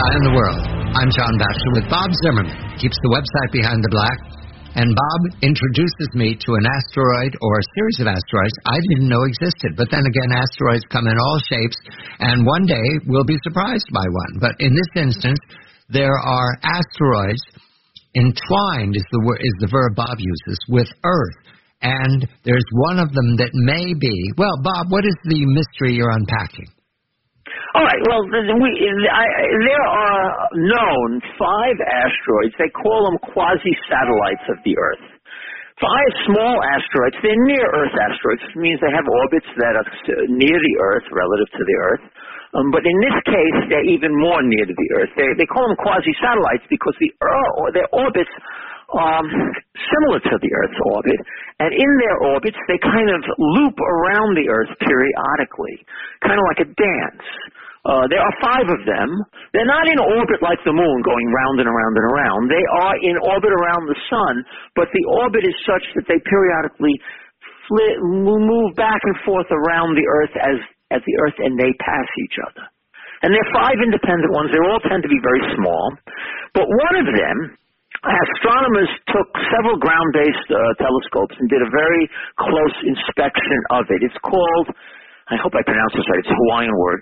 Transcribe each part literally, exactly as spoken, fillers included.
Eye on the World. I'm John Batchelor with Bob Zimmerman. Keeps the website Behind the Black. And Bob introduces me to an asteroid or a series of asteroids I didn't know existed. But then again, asteroids come in all shapes, and one day we'll be surprised by one. But in this instance, there are asteroids entwined, is the, is the verb Bob uses, with Earth. And there's one of them that may be... Well, Bob, what is the mystery you're unpacking? All right, well, we, I, there are known five asteroids. They call them quasi-satellites of the Earth. Five small asteroids. They're near-Earth asteroids, which means they have orbits that are near the Earth relative to the Earth. Um, but in this case, they're even more near to the Earth. They, they call them quasi-satellites because the or their orbits are similar to the Earth's orbit. And in their orbits, they kind of loop around the Earth periodically, kind of like a dance. Uh, there are five of them. They're not in orbit like the moon, going round and around and around. They are in orbit around the sun, but the orbit is such that they periodically flit, move back and forth around the Earth as, as the Earth and they pass each other. And they're five independent ones. They all tend to be very small. But one of them, astronomers took several ground-based uh, telescopes and did a very close inspection of it. It's called... I hope I pronounce this right. It's a Hawaiian word.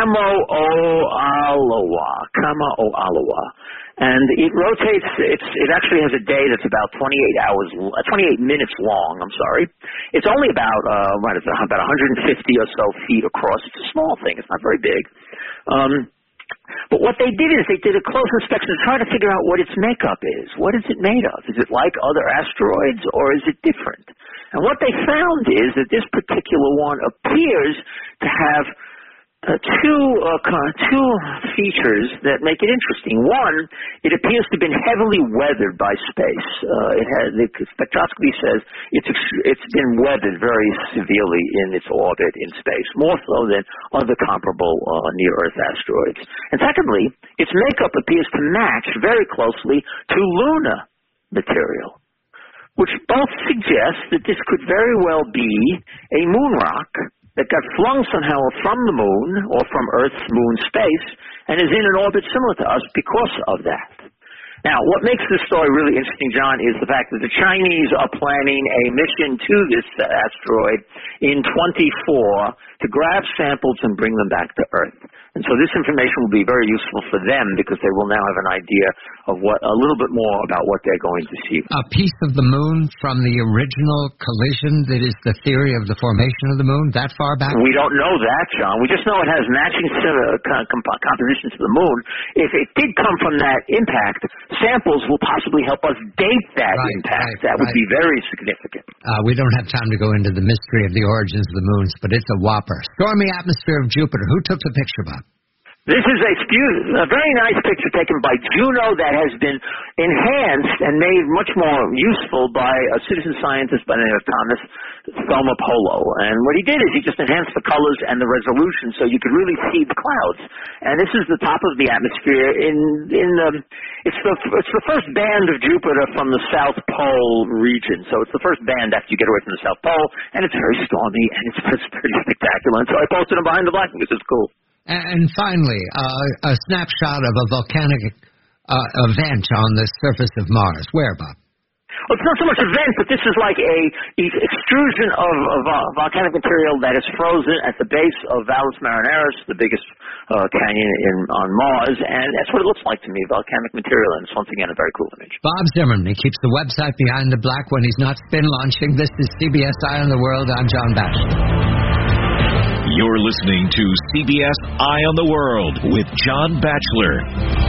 Kamao'olawa. Kamao'olawa. And it rotates, it's, it actually has a day that's about twenty-eight hours, twenty-eight minutes long, I'm sorry. It's only about, uh, what is it, about one hundred fifty or so feet across. It's a small thing. It's not very big. Um, But what they did is they did a close inspection to try to figure out what its makeup is. What is it made of? Is it like other asteroids, or is it different? And what they found is that this particular one appears to have uh, two uh, two features that make it interesting. One, it appears to have been heavily weathered by space. Uh, it has, the spectroscopy says it's it's been weathered very severely in its orbit in space, more so than other comparable uh, near-Earth asteroids. And secondly, its makeup appears to match very closely to lunar material, which both suggest that this could very well be a moon rock that got flung somehow from the moon or from Earth's moon space and is in an orbit similar to us because of that. Now, what makes this story really interesting, John, is the fact that the Chinese are planning a mission to this asteroid in twenty-four to grab samples and bring them back to Earth. And so this information will be very useful for them because they will now have an idea of what a little bit more about what they're going to see. A piece of the moon from the original collision that is the theory of the formation of the moon, that far back? We don't know that, John. We just know it has matching composition to the moon. If it did come from that impact, samples will possibly help us date that right, impact. Right, that would right. be very significant. Uh, we don't have time to go into the mystery of the origins of the moons, but it's a whopper. Stormy atmosphere of Jupiter. Who took the picture, Bob? This is a, a very nice picture taken by Juno that has been enhanced and made much more useful by a citizen scientist by the name of Thomas Thomapolo. And what he did is he just enhanced the colors and the resolution so you could really see the clouds. And this is the top of the atmosphere in in the it's the it's the first band of Jupiter from the South Pole region. So it's the first band after you get away from the South Pole, and it's very stormy and it's, it's pretty spectacular. And so I posted it Behind the Black because it's cool. And finally, uh, a snapshot of a volcanic uh, event on the surface of Mars. Where, Bob? Well, it's not so much an event, but this is like a, a extrusion of, of uh, volcanic material that is frozen at the base of Valles Marineris, the biggest uh, canyon in, on Mars, and that's what it looks like to me, volcanic material, and it's once again a very cool image. Bob Zimmerman, he keeps the website Behind the Black when he's not spin launching. This is C B S Eye on the World. I'm John Batchelor. You're listening to C B S Eye on the World with John Batchelor.